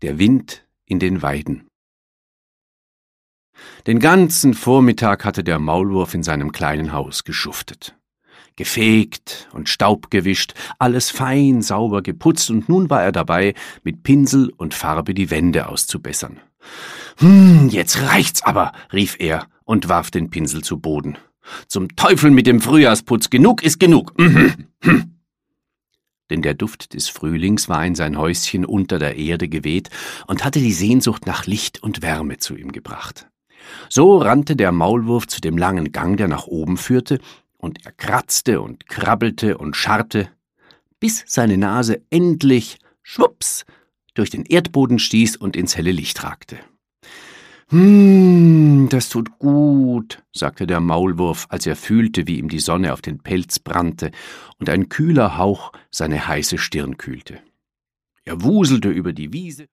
Der Wind in den Weiden. Den ganzen Vormittag hatte der Maulwurf in seinem kleinen Haus geschuftet. Gefegt und Staub gewischt, alles fein sauber geputzt, und nun war er dabei, mit Pinsel und Farbe die Wände auszubessern. Jetzt reicht's aber«, rief er und warf den Pinsel zu Boden. »Zum Teufel mit dem Frühjahrsputz, genug ist genug!« Denn der Duft des Frühlings war in sein Häuschen unter der Erde geweht und hatte die Sehnsucht nach Licht und Wärme zu ihm gebracht. So rannte der Maulwurf zu dem langen Gang, der nach oben führte, und er kratzte und krabbelte und scharrte, bis seine Nase endlich, schwupps, durch den Erdboden stieß und ins helle Licht ragte. »Das tut gut«, sagte der Maulwurf, als er fühlte, wie ihm die Sonne auf den Pelz brannte und ein kühler Hauch seine heiße Stirn kühlte. Er wuselte über die Wiese